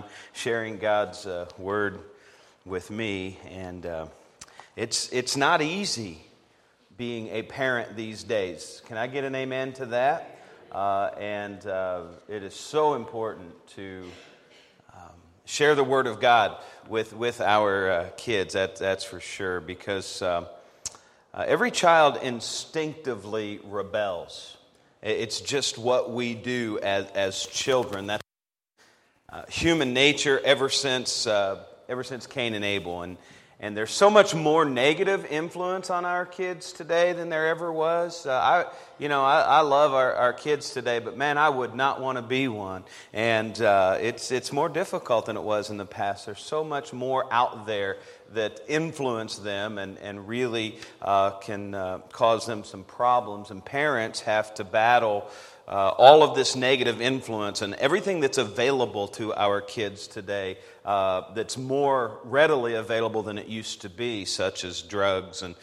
sharing God's Word with me. And it's not easy being a parent these days. Can I get an amen to that? And it is so important to share the Word of God with our kids, that's for sure, because every child instinctively rebels. It's just what we do as children. That's human nature ever since Cain and Abel. And there's so much more negative influence on our kids today than there ever was. I love our kids today, but man, I would not want to be one. And it's more difficult than it was in the past. There's so much more out there that influence them and really can cause them some problems. And parents have to battle all of this negative influence and everything that's available to our kids today that's more readily available than it used to be, such as drugs and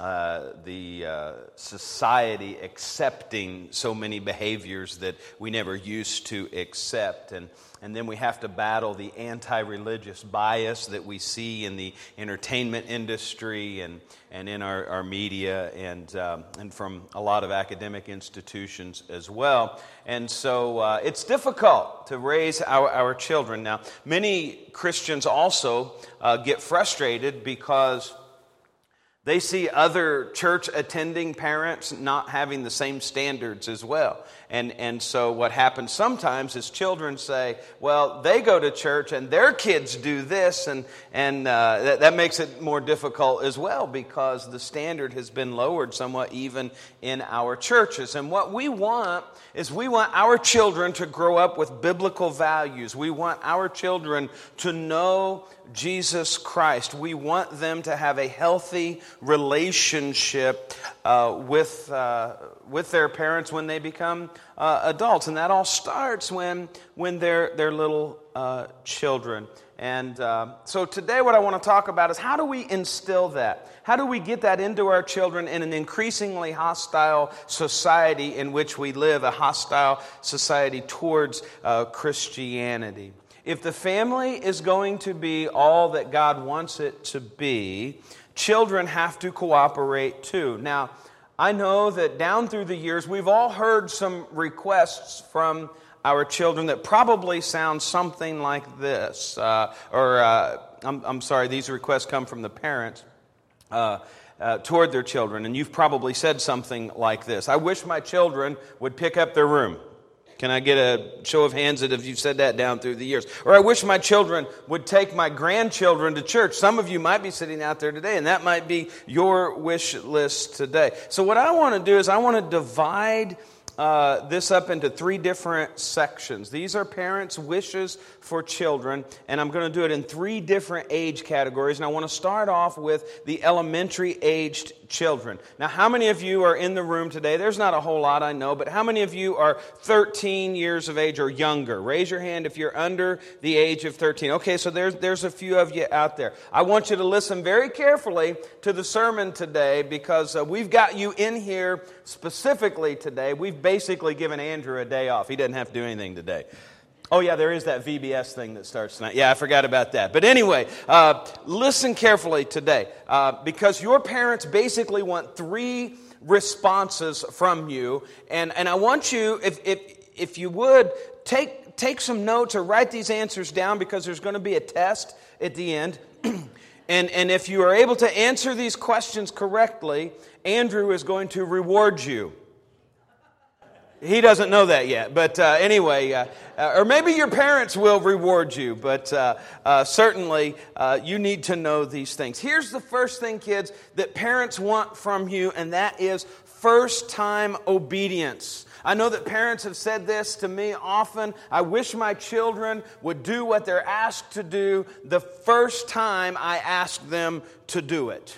the society accepting so many behaviors that we never used to accept. And then we have to battle the anti-religious bias that we see in the entertainment industry and in our media and from a lot of academic institutions as well. And so it's difficult to raise our children. Now, many Christians also get frustrated because they see other church-attending parents not having the same standards as well. And so what happens sometimes is children say, well, they go to church and their kids do this, and that makes it more difficult as well because the standard has been lowered somewhat even in our churches. And what we want is we want our children to grow up with biblical values. We want our children to know Jesus Christ. We want them to have a healthy relationship with their parents when they become adults, and that all starts when they're little children. And so today, what I want to talk about is how do we instill that? How do we get that into our children in an increasingly hostile society in which we live, a hostile society towards Christianity? If the family is going to be all that God wants it to be, children have to cooperate too. Now, I know that down through the years, we've all heard some requests from our children that probably sound something like this. I'm sorry, these requests come from the parents toward their children. And you've probably said something like this. I wish my children would pick up their room. Can I get a show of hands that if you've said that down through the years? Or I wish my children would take my grandchildren to church. Some of you might be sitting out there today, and that might be your wish list today. So what I want to do is I want to divide this up into three different sections. These are parents' wishes for children, and I'm going to do it in three different age categories. And I want to start off with the elementary-aged children. Now, how many of you are in the room today? There's not a whole lot, I know, but how many of you are 13 years of age or younger? Raise your hand if you're under the age of 13. Okay, so there's a few of you out there. I want you to listen very carefully to the sermon today because we've got you in here specifically today. We've basically given Andrew a day off. He doesn't have to do anything today. Oh, yeah, there is that VBS thing that starts tonight. Yeah, I forgot about that. But anyway, listen carefully today because your parents basically want three responses from you. And I want you, if you would, take some notes or write these answers down because there's going to be a test at the end. And if you are able to answer these questions correctly, Andrew is going to reward you. He doesn't know that yet, but anyway, or maybe your parents will reward you, but certainly you need to know these things. Here's the first thing, kids, that parents want from you, and that is first-time obedience. I know that parents have said this to me often. I wish my children would do what they're asked to do the first time I ask them to do it.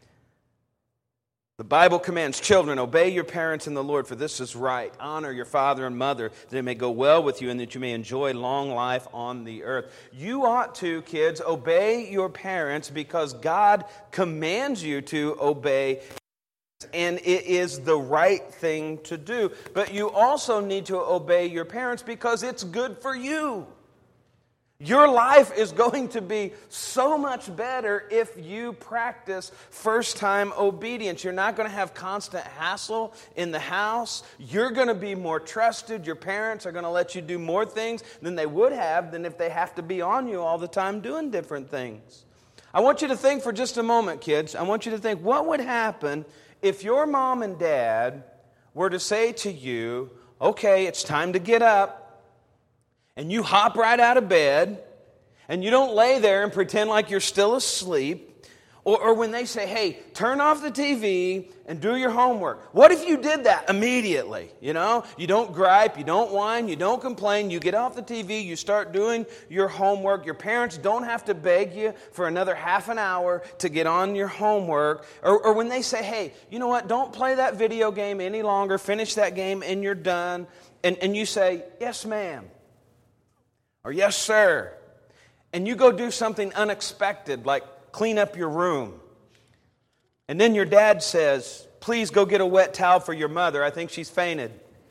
The Bible commands children, obey your parents in the Lord, for this is right. Honor your father and mother, that it may go well with you and that you may enjoy long life on the earth. You ought to, kids, obey your parents because God commands you to obey, and it is the right thing to do. But you also need to obey your parents because it's good for you. Your life is going to be so much better if you practice first-time obedience. You're not going to have constant hassle in the house. You're going to be more trusted. Your parents are going to let you do more things than they would have than if they have to be on you all the time doing different things. I want you to think for just a moment, kids. I want you to think, what would happen if your mom and dad were to say to you, okay, it's time to get up, and you hop right out of bed, and you don't lay there and pretend like you're still asleep. Or when they say, hey, turn off the TV and do your homework. What if you did that immediately? You know, you don't gripe, you don't whine, you don't complain. You get off the TV, you start doing your homework. Your parents don't have to beg you for another half an hour to get on your homework. Or when they say, hey, you know what, don't play that video game any longer. Finish that game and you're done. And you say, yes, ma'am. Or yes, sir. And you go do something unexpected, like clean up your room. And then your dad says, please go get a wet towel for your mother. I think she's fainted.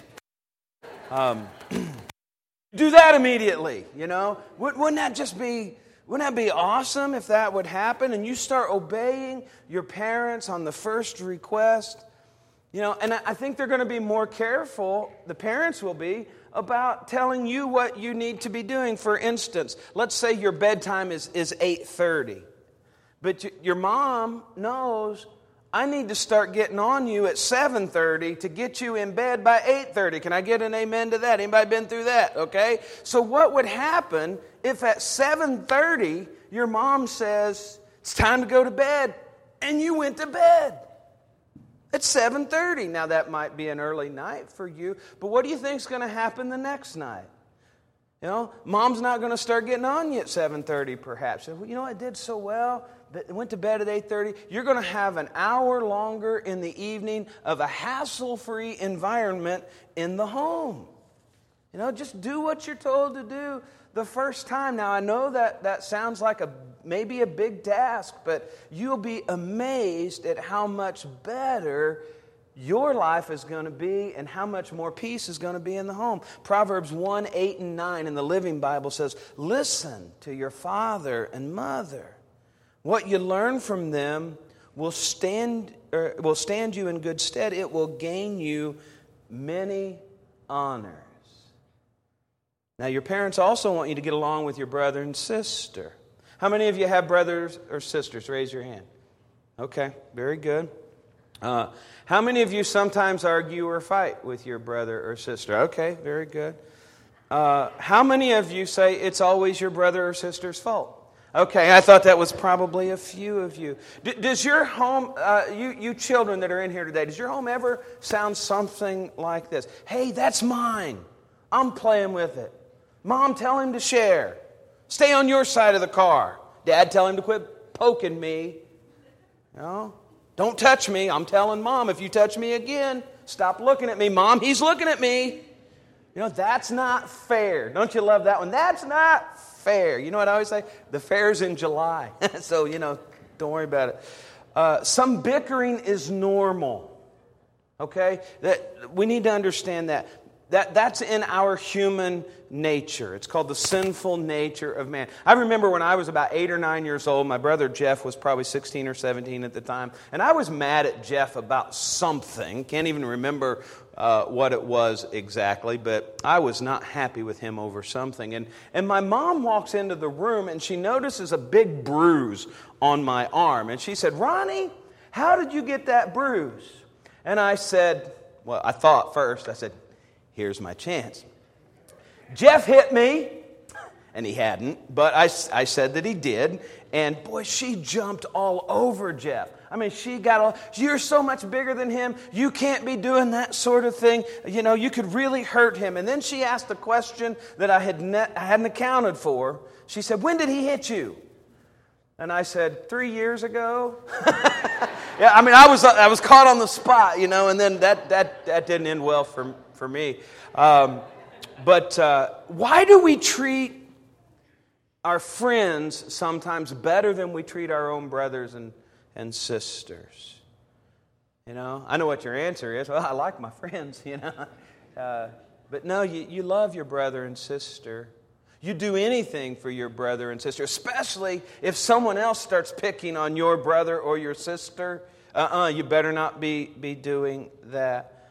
Do that immediately, you know. Wouldn't that be awesome if that would happen? And you start obeying your parents on the first request. You know, and I think they're going to be more careful, the parents will be, about telling you what you need to be doing. For instance, let's say your bedtime is 8:30. But your mom knows, I need to start getting on you at 7:30 to get you in bed by 8:30. Can I get an amen to that? Anybody been through that? Okay? So what would happen if at 7:30 your mom says, it's time to go to bed, and you went to bed? It's 7:30. Now, that might be an early night for you, but what do you think is going to happen the next night? You know, mom's not going to start getting on you at 7:30 perhaps. You know, I did so well, but went to bed at 8:30. You're going to have an hour longer in the evening of a hassle-free environment in the home. You know, just do what you're told to do the first time. Now, I know that sounds like maybe a big task, but you'll be amazed at how much better your life is going to be and how much more peace is going to be in the home. Proverbs 1, 8, and 9 in the Living Bible says, listen to your father and mother. What you learn from them will stand you in good stead. It will gain you many honors. Now, your parents also want you to get along with your brother and sister. How many of you have brothers or sisters? Raise your hand. Okay, very good. How many of you sometimes argue or fight with your brother or sister? Okay, very good. How many of you say it's always your brother or sister's fault? Okay, I thought that was probably a few of you. Does your home, you children that are in here today, does your home ever sound something like this? Hey, that's mine. I'm playing with it. Mom, tell him to share. Stay on your side of the car. Dad, tell him to quit poking me. You know? Don't touch me. I'm telling Mom, if you touch me again, stop looking at me. Mom, he's looking at me. You know, that's not fair. Don't you love that one? That's not fair. You know what I always say? The fair's in July. So, you know, don't worry about it. Some bickering is normal. Okay? We need to understand that. That's in our human nature. It's called the sinful nature of man. I remember when I was about 8 or 9 years old, my brother Jeff was probably 16 or 17 at the time, and I was mad at Jeff about something. Can't even remember what it was exactly, but I was not happy with him over something. And my mom walks into the room, and she notices a big bruise on my arm. And she said, Ronnie, how did you get that bruise? And I said, well, I thought first, I said, here's my chance. Jeff hit me, and he hadn't, but I said that he did, and boy, she jumped all over Jeff. I mean, you're so much bigger than him, you can't be doing that sort of thing. You know, you could really hurt him. And then she asked a question that I hadn't accounted for. She said, when did he hit you? And I said, 3 years ago. Yeah, I mean, I was caught on the spot, you know, and then that didn't end well for me. But why do we treat our friends sometimes better than we treat our own brothers and sisters? You know, I know what your answer is. Well, I like my friends, you know. But no, you love your brother and sister. You do anything for your brother and sister, especially if someone else starts picking on your brother or your sister. You better not be doing that.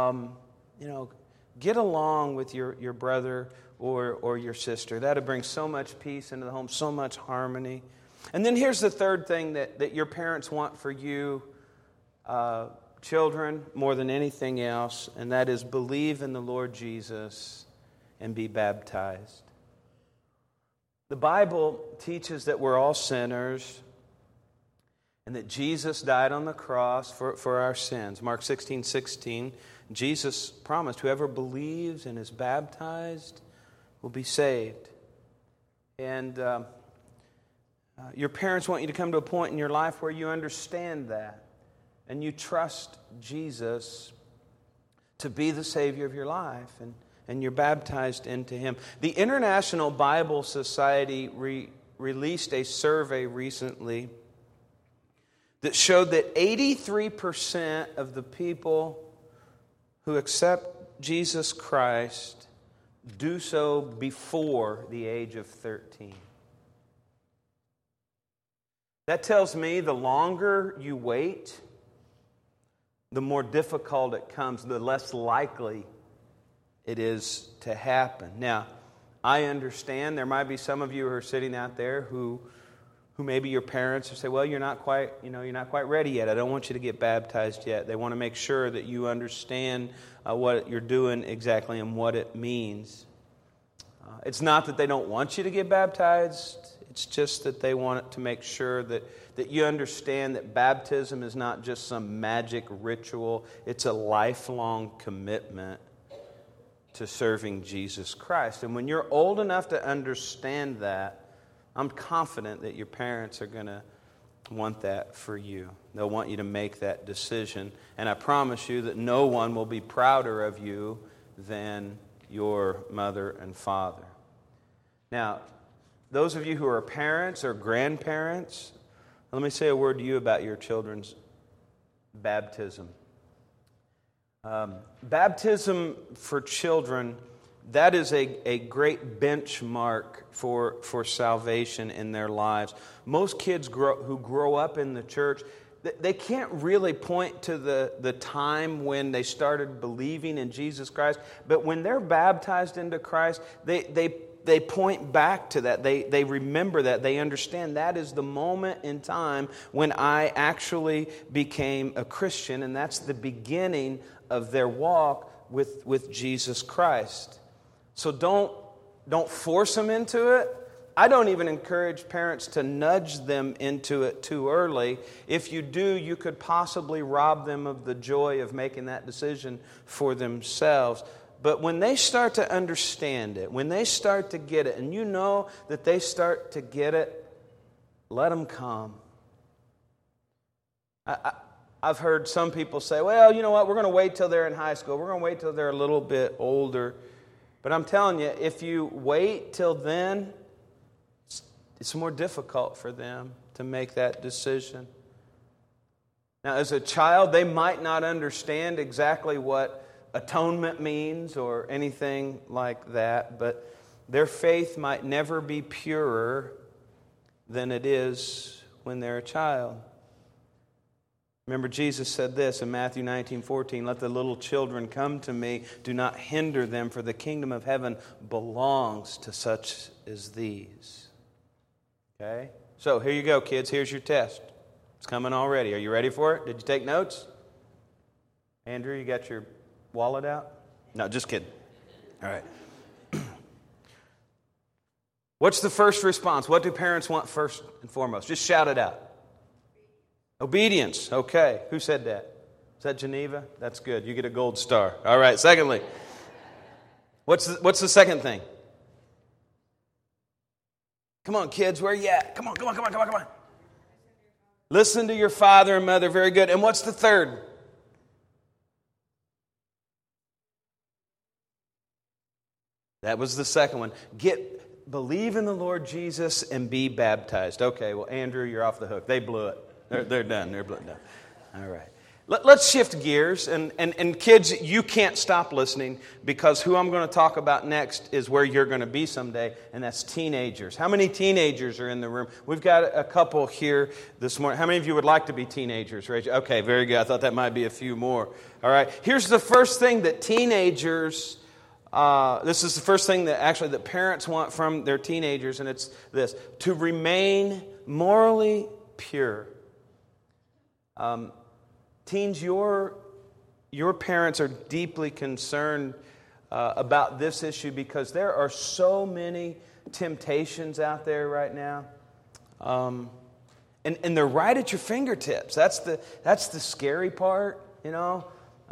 Get along with your brother or your sister. That'll bring so much peace into the home, so much harmony. And then here's the third thing that your parents want for you, children, more than anything else, and that is believe in the Lord Jesus and be baptized. The Bible teaches that we're all sinners and that Jesus died on the cross for our sins. Mark 16:16, Jesus promised whoever believes and is baptized will be saved. And your parents want you to come to a point in your life where you understand that and you trust Jesus to be the Savior of your life, and you're baptized into Him. The International Bible Society released a survey recently that showed that 83% of the people who accept Jesus Christ do so before the age of 13. That tells me the longer you wait, the more difficult it comes, the less likely it is to happen. Now, I understand there might be some of you who are sitting out there who maybe your parents will say, well, you're not quite ready yet. I don't want you to get baptized yet. They want to make sure that you understand what you're doing exactly and what it means. It's not that they don't want you to get baptized. It's just that they want to make sure that you understand that baptism is not just some magic ritual. It's a lifelong commitment to serving Jesus Christ. And when you're old enough to understand that, I'm confident that your parents are going to want that for you. They'll want you to make that decision. And I promise you that no one will be prouder of you than your mother and father. Now, those of you who are parents or grandparents, let me say a word to you about your children's baptism. Baptism for children, that is a great benchmark for salvation in their lives. Most kids who grow up in the church, they can't really point to the time when they started believing in Jesus Christ, but when they're baptized into Christ, they point back to that. They remember that. They understand that is the moment in time when I actually became a Christian, and that's the beginning of their walk with Jesus Christ. So don't force them into it. I don't even encourage parents to nudge them into it too early. If you do, you could possibly rob them of the joy of making that decision for themselves. But when they start to understand it, when they start to get it, and you know that they start to get it, let them come. I've heard some people say, well, you know what, we're going to wait till they're in high school. We're going to wait till they're a little bit older. But I'm telling you, if you wait till then, it's more difficult for them to make that decision. Now, as a child, they might not understand exactly what atonement means or anything like that, but their faith might never be purer than it is when they're a child. Remember, Jesus said this in Matthew 19:14, let the little children come to me. Do not hinder them, for the kingdom of heaven belongs to such as these. Okay? So here you go, kids. Here's your test. It's coming already. Are you ready for it? Did you take notes? Andrew, you got your wallet out? No, just kidding. All right. What's the first response? What do parents want first and foremost? Just shout it out. Obedience. Okay. Who said that? Is that Geneva? That's good. You get a gold star. All right. Secondly, what's the second thing? Come on, kids. Where are you at? Come on. Listen to your father and mother. Very good. And what's the third? That was the second one. Believe in the Lord Jesus and be baptized. Okay, well, Andrew, you're off the hook. They blew it. They're done. They're done. All right. Let's shift gears, and kids, you can't stop listening, because who I'm going to talk about next is where you're going to be someday, and that's teenagers. How many teenagers are in the room? We've got a couple here this morning. How many of you would like to be teenagers? Okay, very good. I thought that might be a few more. All right, here's the first thing that teenagers, this is the first thing that parents want from their teenagers, and it's this: to remain morally pure. Teens, your parents are deeply concerned about this issue, because there are so many temptations out there right now, and they're right at your fingertips. That's the scary part, you know.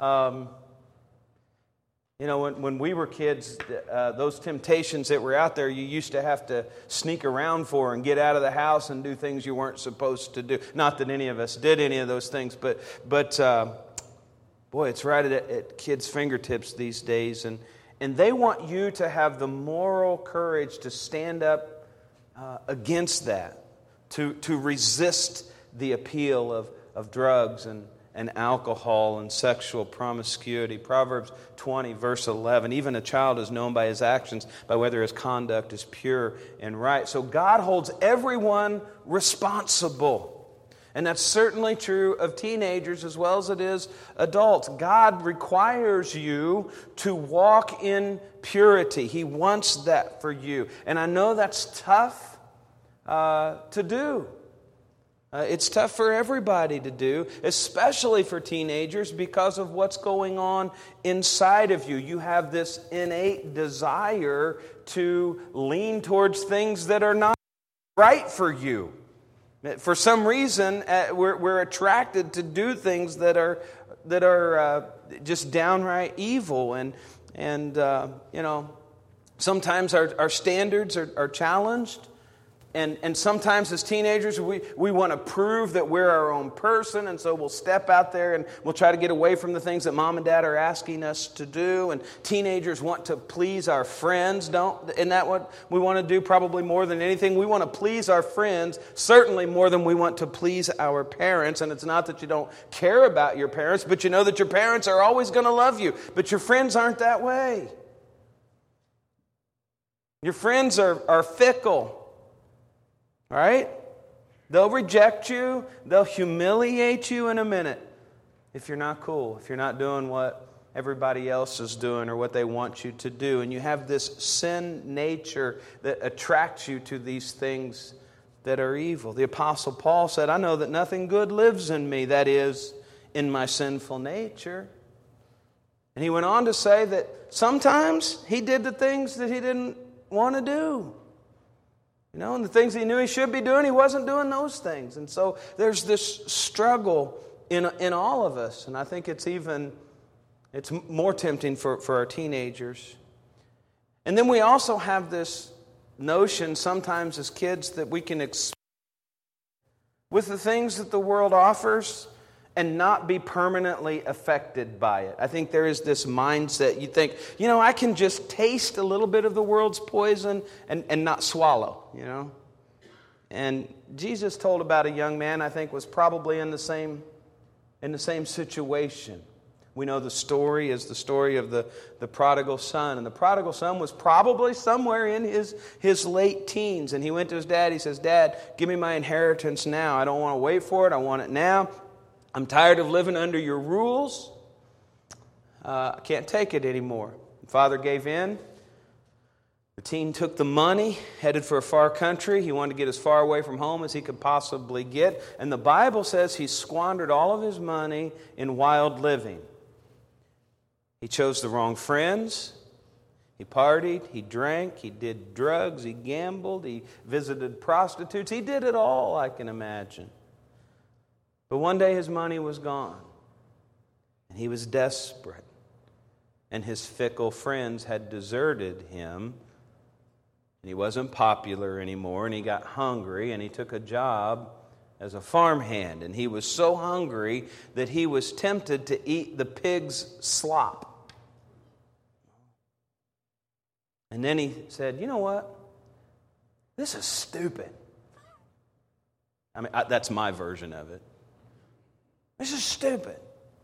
When we were kids, those temptations that were out there, you used to have to sneak around for and get out of the house and do things you weren't supposed to do. Not that any of us did any of those things, but boy, it's right at kids' fingertips these days. And they want you to have the moral courage to stand up against that, to resist the appeal of drugs and alcohol and sexual promiscuity. Proverbs 20, verse 11, even a child is known by his actions, by whether his conduct is pure and right. So God holds everyone responsible. And that's certainly true of teenagers as well as it is adults. God requires you to walk in purity. He wants that for you. And I know that's tough to do. It's tough for everybody to do, especially for teenagers, because of what's going on inside of you. You have this innate desire to lean towards things that are not right for you. For some reason, we're attracted to do things that are just downright evil, and sometimes our standards are challenged. And sometimes as teenagers, we want to prove that we're our own person, and so we'll step out there and we'll try to get away from the things that mom and dad are asking us to do. And teenagers want to please our friends, isn't that what we want to do? Probably more than anything. We want to please our friends, certainly more than we want to please our parents. And it's not that you don't care about your parents, but you know that your parents are always going to love you. But your friends aren't that way. Your friends are fickle. All right? They'll reject you. They'll humiliate you in a minute if you're not cool, if you're not doing what everybody else is doing or what they want you to do. And you have this sin nature that attracts you to these things that are evil. The Apostle Paul said, I know that nothing good lives in me, that is, in my sinful nature. And he went on to say that sometimes he did the things that he didn't want to do. And the things he knew he should be doing, he wasn't doing those things. And so there's this struggle in all of us. And I think it's more tempting for our teenagers. And then we also have this notion sometimes as kids that we can with the things that the world offers and not be permanently affected by it. I think there is this mindset. You think, I can just taste a little bit of the world's poison and not swallow, And Jesus told about a young man, I think, was probably in the same situation. We know the story is the story of the prodigal son. And the prodigal son was probably somewhere in his late teens. And he went to his dad. He says, Dad, give me my inheritance now. I don't want to wait for it. I want it now. I'm tired of living under your rules. I can't take it anymore. The father gave in. The teen took the money, headed for a far country. He wanted to get as far away from home as he could possibly get. And the Bible says he squandered all of his money in wild living. He chose the wrong friends. He partied, he drank, he did drugs, he gambled, he visited prostitutes. He did it all, I can imagine. But one day his money was gone, and he was desperate, and his fickle friends had deserted him, and he wasn't popular anymore, and he got hungry, and he took a job as a farmhand, and he was so hungry that he was tempted to eat the pig's slop. And then he said, you know what? This is stupid. I mean, that's my version of it. This is stupid.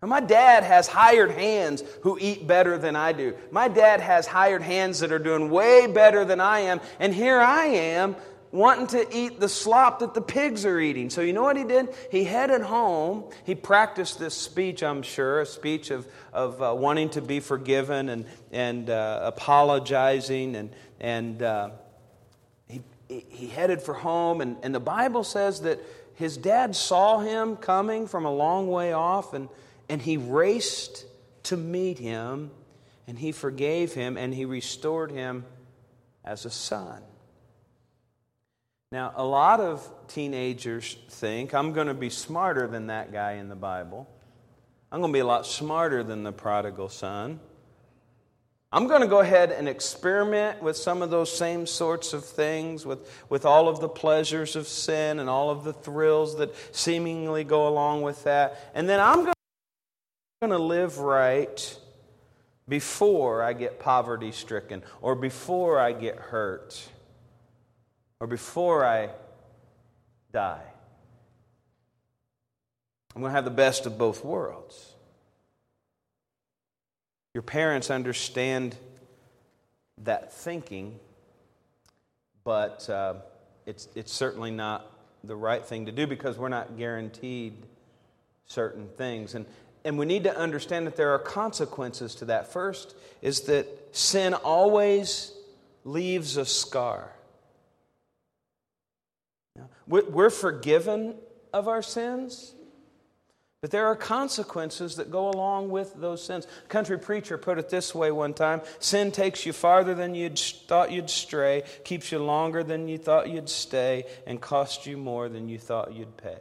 And my dad has hired hands who eat better than I do. My dad has hired hands that are doing way better than I am. And here I am wanting to eat the slop that the pigs are eating. So you know what he did? He headed home. He practiced this speech, I'm sure, a speech of wanting to be forgiven and apologizing. And he headed for home. And the Bible says that his dad saw him coming from a long way off, and he raced to meet him, and he forgave him, and he restored him as a son. Now, a lot of teenagers think, I'm going to be smarter than that guy in the Bible. I'm going to be a lot smarter than the prodigal son. I'm going to go ahead and experiment with some of those same sorts of things, with all of the pleasures of sin and all of the thrills that seemingly go along with that. And then I'm going to live right before I get poverty-stricken, or before I get hurt, or before I die. I'm going to have the best of both worlds. Your parents understand that thinking, but it's certainly not the right thing to do, because we're not guaranteed certain things. And we need to understand that there are consequences to that. First is that sin always leaves a scar. We're forgiven of our sins, but there are consequences that go along with those sins. A country preacher put it this way one time: sin takes you farther than you thought you'd stray, keeps you longer than you thought you'd stay, and costs you more than you thought you'd pay.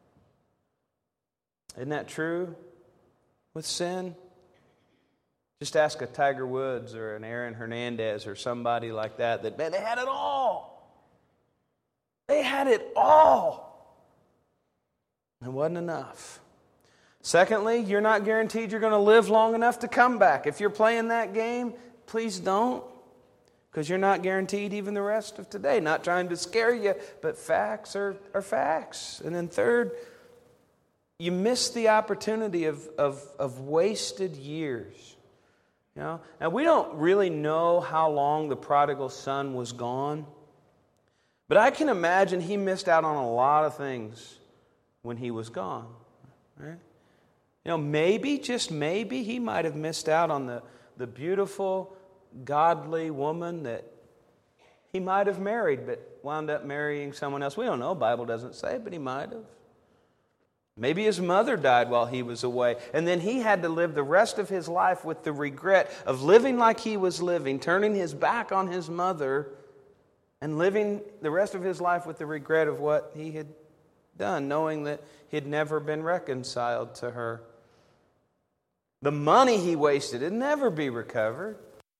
Isn't that true with sin? Just ask a Tiger Woods or an Aaron Hernandez or somebody like that, man, they had it all. They had it all. It wasn't enough. Secondly, you're not guaranteed you're going to live long enough to come back. If you're playing that game, please don't, because you're not guaranteed even the rest of today. Not trying to scare you, but facts are facts. And then third, you miss the opportunity of wasted years. You know? Now, we don't really know how long the prodigal son was gone, but I can imagine he missed out on a lot of things when he was gone. Right? You know, maybe, just maybe, he might have missed out on the beautiful, godly woman that he might have married, but wound up marrying someone else. We don't know. The Bible doesn't say, but he might have. Maybe his mother died while he was away, and then he had to live the rest of his life with the regret of living like he was living, turning his back on his mother, and living the rest of his life with the regret of what he had done, knowing that he'd never been reconciled to her. The money he wasted would never be recovered.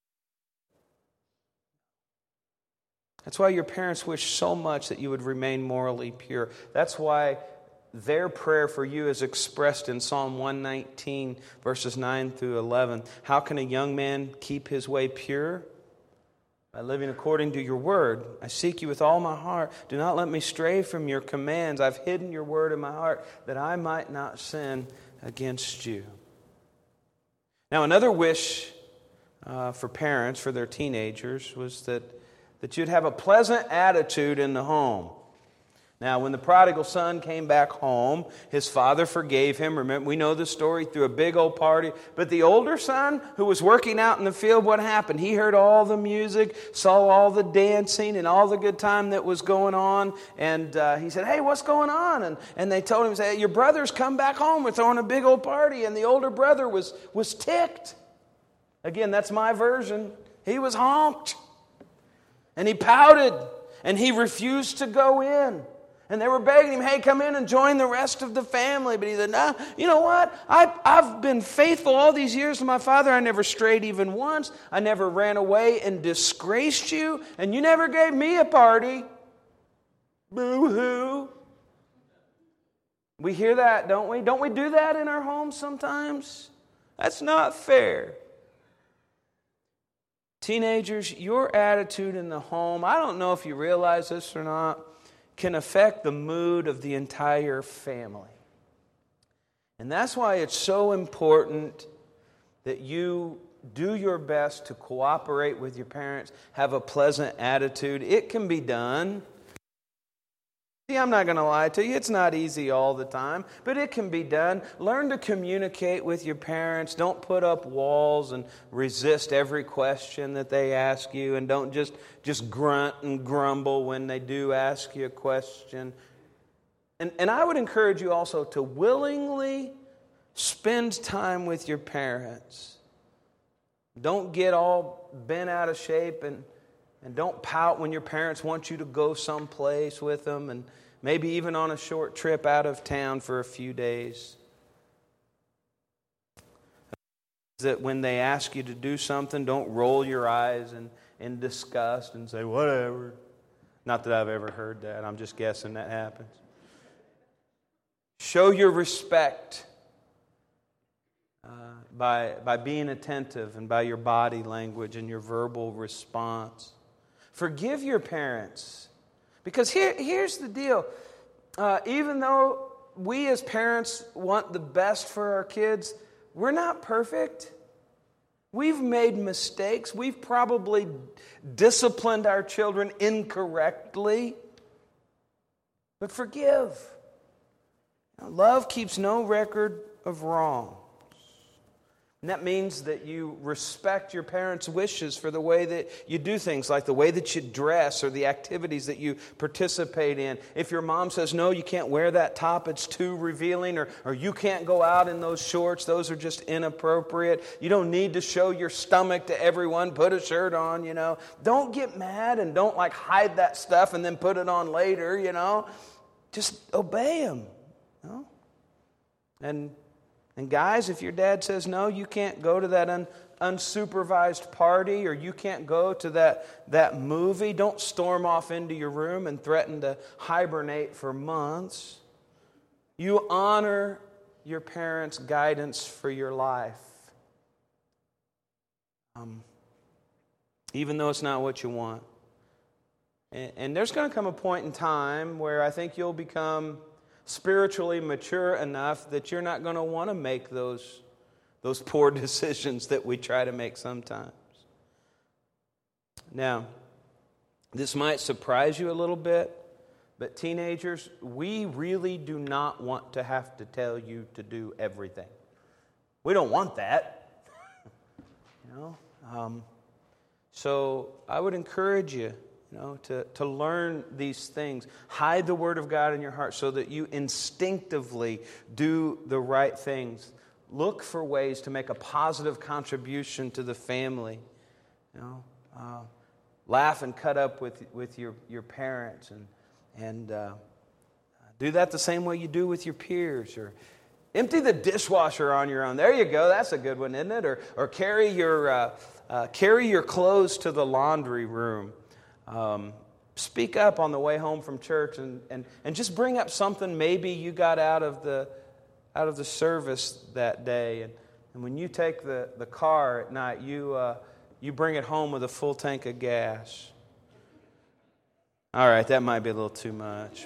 That's why your parents wish so much that you would remain morally pure. That's why their prayer for you is expressed in Psalm 119, verses 9 through 11. How can a young man keep his way pure? By living according to your word. I seek you with all my heart. Do not let me stray from your commands. I've hidden your word in my heart that I might not sin against you. Now, another wish for parents, for their teenagers, was that you'd have a pleasant attitude in the home. Now, when the prodigal son came back home, his father forgave him. Remember, we know the story, through a big old party. But the older son, who was working out in the field, what happened? He heard all the music, saw all the dancing and all the good time that was going on. And he said, hey, what's going on? And they told him, say, your brother's come back home. We're throwing a big old party. And the older brother was ticked. Again, that's my version. He was honked. And he pouted. And he refused to go in. And they were begging him, hey, come in and join the rest of the family. But he said, no, you know what? I've been faithful all these years to my father. I never strayed even once. I never ran away and disgraced you. And you never gave me a party. Boo-hoo. We hear that, don't we? Don't we do that in our homes sometimes? That's not fair. Teenagers, your attitude in the home, I don't know if you realize this or not, can affect the mood of the entire family. And that's why it's so important that you do your best to cooperate with your parents, have a pleasant attitude. It can be done. See, I'm not going to lie to you. It's not easy all the time, but it can be done. Learn to communicate with your parents. Don't put up walls and resist every question that they ask you, and don't just grunt and grumble when they do ask you a question. And I would encourage you also to willingly spend time with your parents. Don't get all bent out of shape and don't pout when your parents want you to go someplace with them, and maybe even on a short trip out of town for a few days. That when they ask you to do something, don't roll your eyes in disgust and say, whatever. Not that I've ever heard that. I'm just guessing that happens. Show your respect by being attentive and by your body language and your verbal response. Forgive your parents. Because here's the deal. Even though we as parents want the best for our kids, we're not perfect. We've made mistakes. We've probably disciplined our children incorrectly. But forgive. Love keeps no record of wrong. And that means that you respect your parents' wishes for the way that you do things, like the way that you dress or the activities that you participate in. If your mom says, no, you can't wear that top, it's too revealing, or you can't go out in those shorts, those are just inappropriate. You don't need to show your stomach to everyone, put a shirt on, Don't get mad and don't hide that stuff and then put it on later, Just obey them, And guys, if your dad says, no, you can't go to that unsupervised party, or you can't go to that movie, don't storm off into your room and threaten to hibernate for months. You honor your parents' guidance for your life. Even though it's not what you want. And there's going to come a point in time where I think you'll become spiritually mature enough that you're not going to want to make those poor decisions that we try to make sometimes. Now, this might surprise you a little bit, but teenagers, we really do not want to have to tell you to do everything. We don't want that. So I would encourage you, to learn these things. Hide the Word of God in your heart so that you instinctively do the right things. Look for ways to make a positive contribution to the family. Laugh and cut up with your parents, and do that the same way you do with your peers. Or empty the dishwasher on your own. There you go. That's a good one, isn't it? Or carry your clothes to the laundry room. Speak up on the way home from church and just bring up something maybe you got out of the service that day. And when you take the car at night, you bring it home with a full tank of gas. All right, that might be a little too much.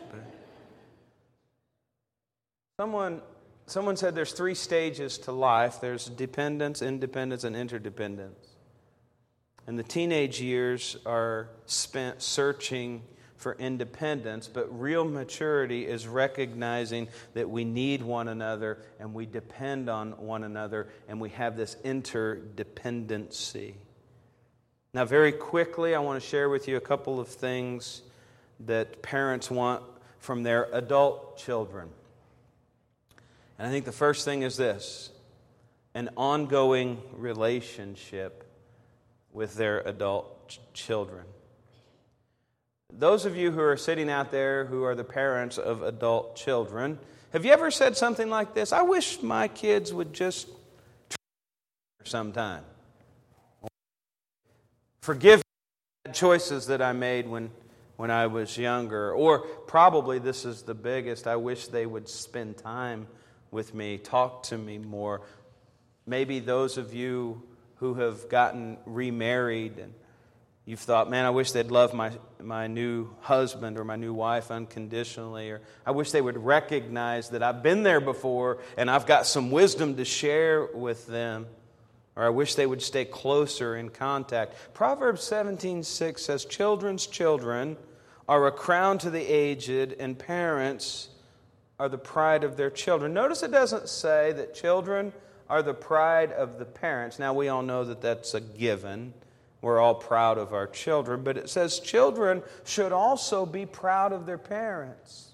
But someone said there's 3 stages to life. There's dependence, independence, and interdependence. And the teenage years are spent searching for independence, but real maturity is recognizing that we need one another and we depend on one another and we have this interdependency. Now, very quickly, I want to share with you a couple of things that parents want from their adult children. And I think the first thing is this: an ongoing relationship with their adult children. Those of you who are sitting out there who are the parents of adult children, have you ever said something like this? I wish my kids would just sometime. Forgive the choices that I made when I was younger. Or probably this is the biggest: I wish they would spend time with me, talk to me more. Maybe those of you who have gotten remarried You've thought, man, I wish they'd love my new husband or my new wife unconditionally. Or I wish they would recognize that I've been there before and I've got some wisdom to share with them. Or I wish they would stay closer in contact. Proverbs 17:6 says, children's children are a crown to the aged, and parents are the pride of their children. Notice it doesn't say that children are the pride of the parents. Now, we all know that that's a given. We're all proud of our children, but it says children should also be proud of their parents.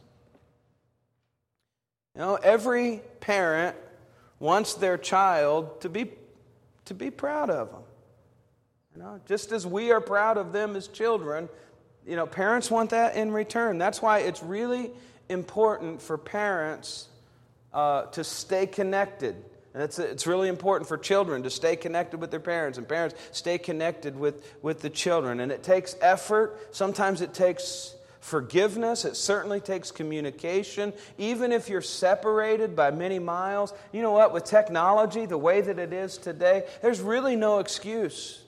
You know, every parent wants their child to be proud of them. You know, just as we are proud of them as children, you know, parents want that in return. That's why it's really important for parents to stay connected. And it's really important for children to stay connected with their parents, and parents stay connected with the children. And it takes effort. Sometimes it takes forgiveness. It certainly takes communication. Even if you're separated by many miles, you know what? With technology, the way that it is today, there's really no excuse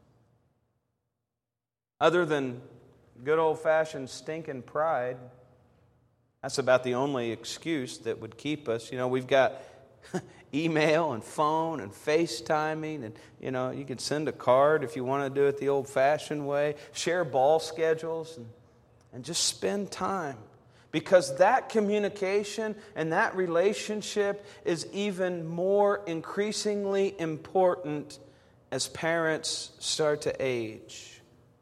other than good old-fashioned stinking pride. That's about the only excuse that would keep us. You know, we've got email and phone and FaceTiming, and you know, you can send a card if you want to do it the old-fashioned way. Share ball schedules and just spend time, because that communication and that relationship is even more increasingly important as parents start to age.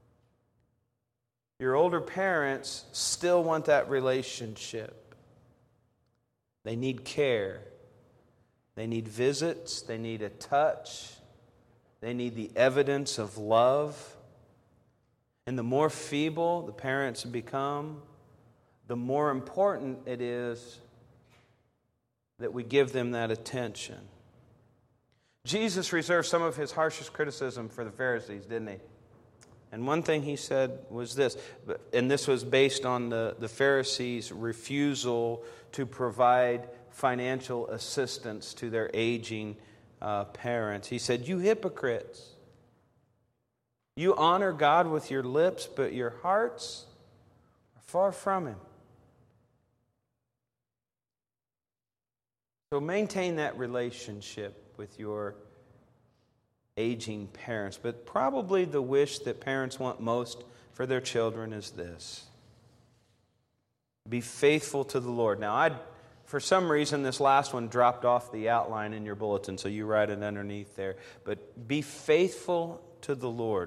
Your older parents still want that relationship. They need care. They need visits. They need a touch. They need the evidence of love. And the more feeble the parents become, the more important it is that we give them that attention. Jesus reserved some of his harshest criticism for the Pharisees, didn't he? And one thing he said was this, and this was based on the Pharisees' refusal to provide financial assistance to their aging parents. He said, "You hypocrites, you honor God with your lips, but your hearts are far from Him." So maintain that relationship with your aging parents. But probably the wish that parents want most for their children is this: be faithful to the Lord. Now, for some reason, this last one dropped off the outline in your bulletin, so you write it underneath there. But be faithful to the Lord.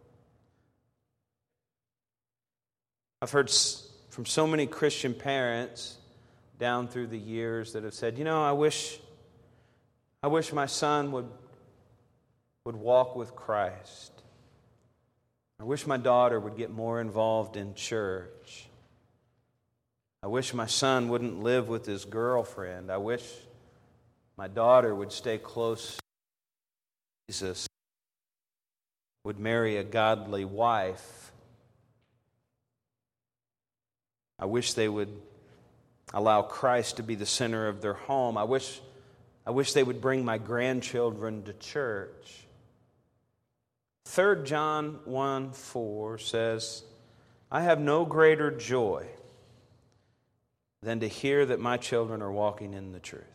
I've heard from so many Christian parents down through the years that have said, you know, I wish my son would walk with Christ. I wish my daughter would get more involved in church. I wish my son wouldn't live with his girlfriend. I wish my daughter would stay close to Jesus, would marry a godly wife. I wish they would allow Christ to be the center of their home. I wish they would bring my grandchildren to church. 3 John 1:4 says, "I have no greater joy than to hear that my children are walking in the truth."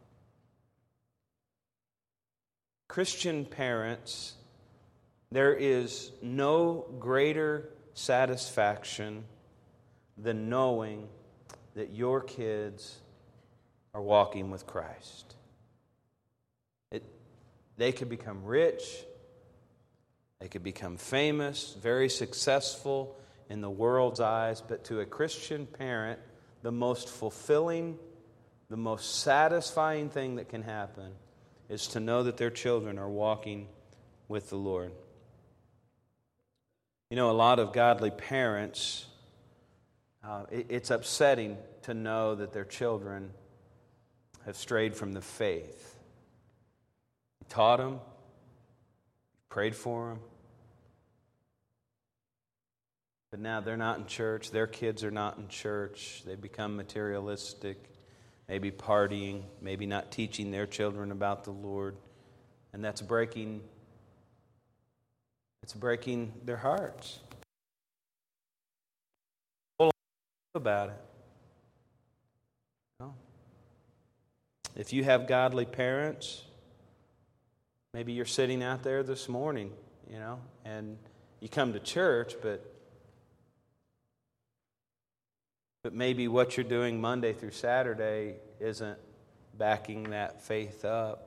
Christian parents, there is no greater satisfaction than knowing that your kids are walking with Christ. They could become rich, they could become famous, very successful in the world's eyes, but to a Christian parent, the most fulfilling, the most satisfying thing that can happen is to know that their children are walking with the Lord. You know, a lot of godly parents, it's upsetting to know that their children have strayed from the faith. You taught them, you prayed for them, but now they're not in church. Their kids are not in church. They become materialistic, maybe partying, maybe not teaching their children about the Lord. And that's breaking It's breaking their hearts. About it. No. If you have godly parents, maybe you're sitting out there this morning, and you come to church, but maybe what you're doing Monday through Saturday isn't backing that faith up.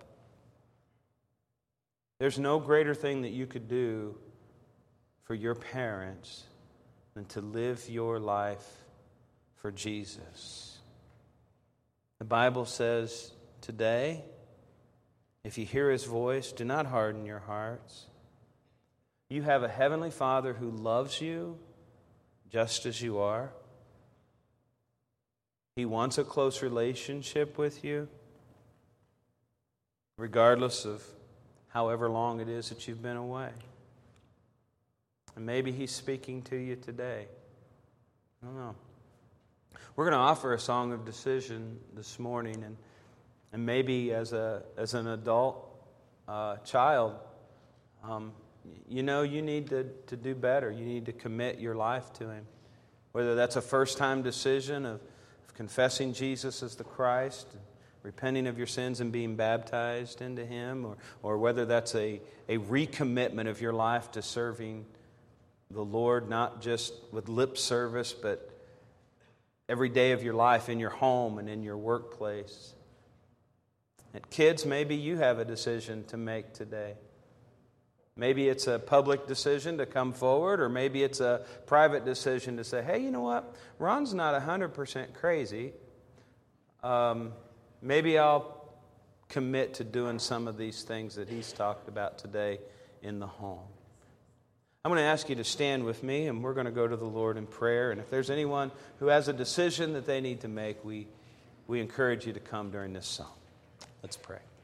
There's no greater thing that you could do for your parents than to live your life for Jesus. The Bible says today, if you hear His voice, do not harden your hearts. You have a heavenly Father who loves you just as you are. He wants a close relationship with you, regardless of however long it is that you've been away. And maybe He's speaking to you today. I don't know. We're going to offer a song of decision this morning, and maybe as an adult child, you need to do better. You need to commit your life to Him. Whether that's a first-time decision of confessing Jesus as the Christ, repenting of your sins and being baptized into Him, or whether that's a recommitment of your life to serving the Lord, not just with lip service, but every day of your life in your home and in your workplace. And kids, maybe you have a decision to make today. Maybe it's a public decision to come forward, or maybe it's a private decision to say, hey, you know what? Ron's not 100% crazy. Maybe I'll commit to doing some of these things that he's talked about today in the home. I'm going to ask you to stand with me, and we're going to go to the Lord in prayer. And if there's anyone who has a decision that they need to make, we encourage you to come during this song. Let's pray.